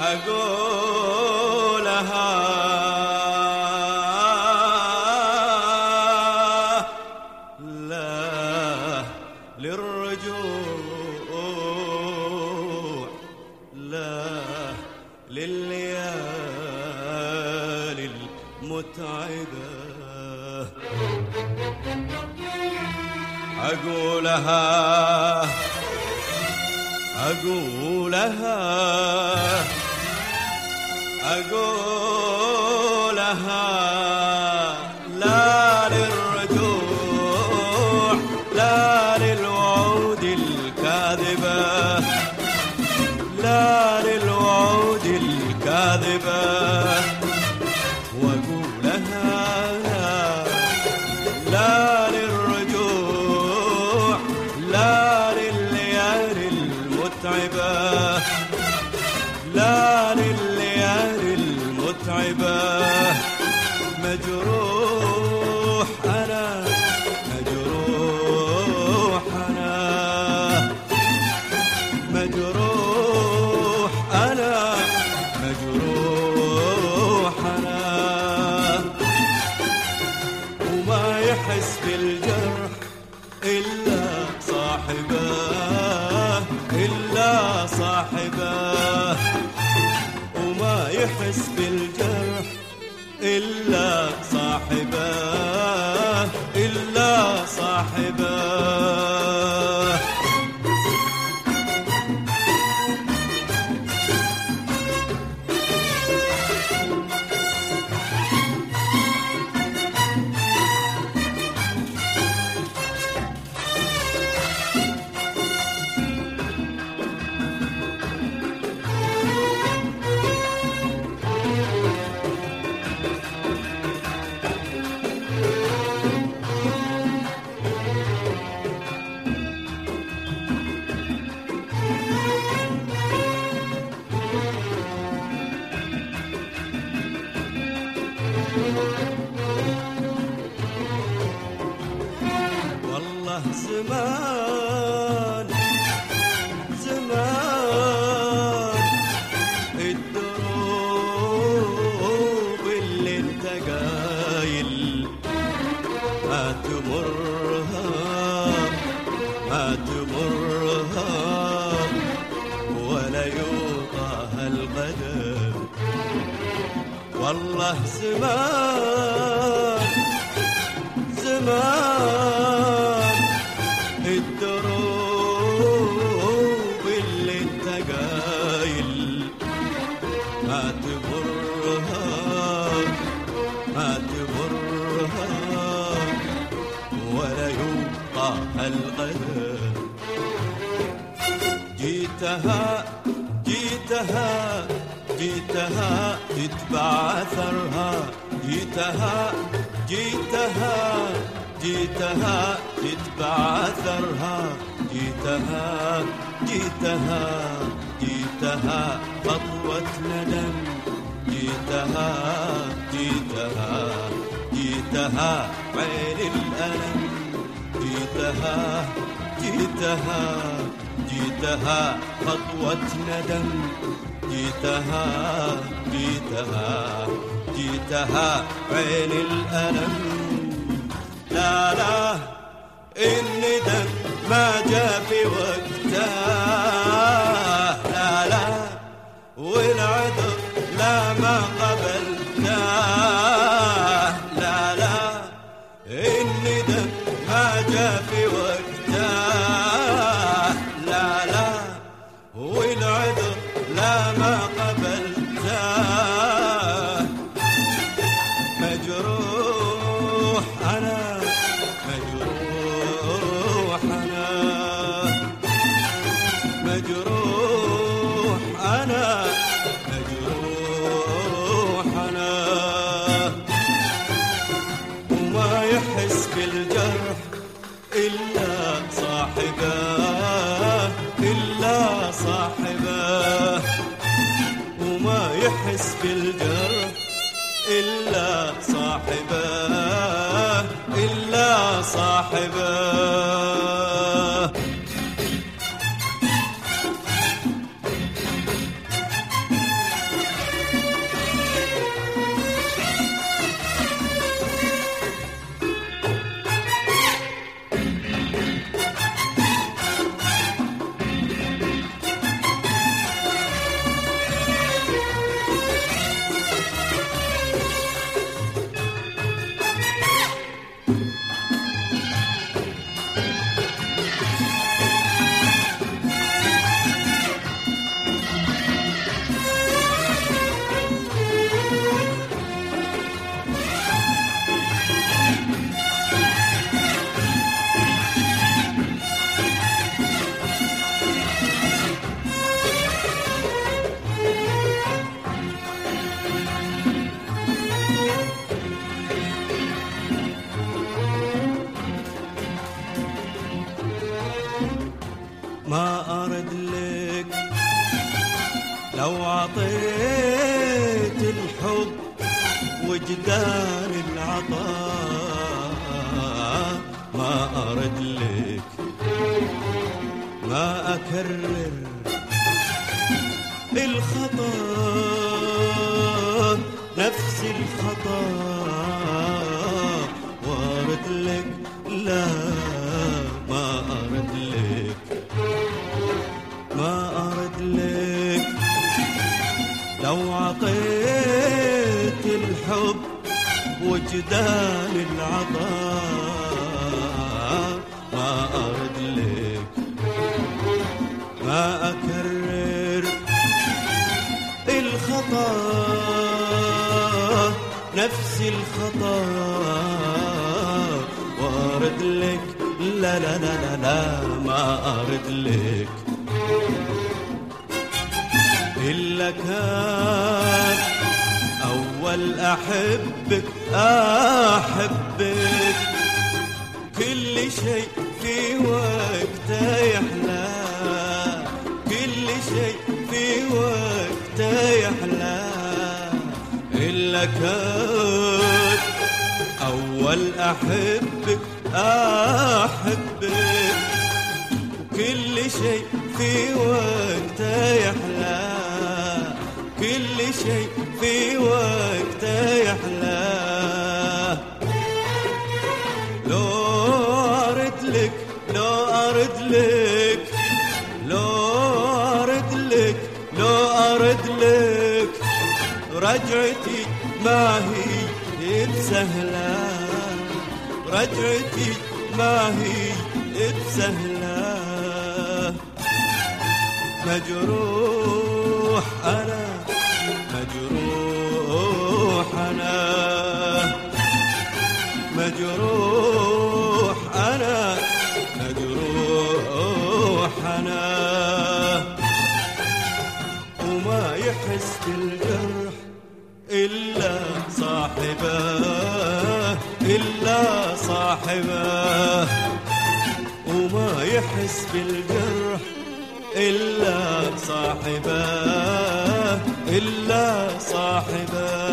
أقولها لا للرجوع، لا لليالي المتعبة. أقولها أقولها أقولها لا للرجوع، لا للوعود الكاذبة، لا للوعود الكاذبة. وأقولها لا للرجوع، لا لليالي المتعبة، لا لليالي المتعبة. مجروح أنا، مجروح أنا، مجروح أنا، مجروح أنا. وما يحس بالجرح إلا صاحبه، إلا صاحبه. وما يحس بالجرح إلا صاحبه، إلا صاحبه. والله زمان زمان الدروب اللي انت قايل ما تمرها، ما تمرها ولا يوطاها القدم. والله زمان زمان الدروب اللي انت قايل ما تمرها، ما تمرها ولا يوطاها القدم. جيتها جيتها جيتها تتبع أثرها، جيتها جيتها جيتها تتبع أثرها، جيتها جيتها جيتها خطوة ندم، جيتها جيتها جيتها عين الألم، جيتها جيتها جيتها خطوة ندم، جيتها جيتها جيتها عين الألم. لا لا الندم ما جاء في وقته، لا لا والعذر لا ما قبلته، لا لا الندم ما جاء في وقته، لا لا والعذر لا ما قبلته. مجروح أنا، مجروح أنا، مجروح أنا، مجروح أنا. وما يحس بالجرح إلا صاحبه، إلا صاحبه. وما يحس بالجرح إلا صاحبه، إلا صاحبه. لو عطيت الحب وجدان العطاء ما أرد لك ما أكرر الخطأ نفس الخطأ وارد لك لا ما أرد لك ما أرد لك لو عطيت الحب وجدان العطاء ما أرد لك ما أكرر الخطأ نفس الخطأ وارد لك لا لا لا لا لا ما أرد لك إلا كان أول أحبك أحبك كل شيء في وقته يحلى كل شيء في وقته يحلى إلا كان أول أحبك أحبك كل شيء في وقته يحلى كل شيء في وقته يحلى لو أرد لك لو أرد لك لو أرد لك لو أرد لك رجعتي ما هي بسهلة رجعتي ما هي بسهلة مجروح أنا مجروح أنا مجروح أنا مجروح أنا وما يحس بالجرح إلا صاحبه إلا صاحبه وما يحس بالجرح إلا صاحبه إلا صاحبه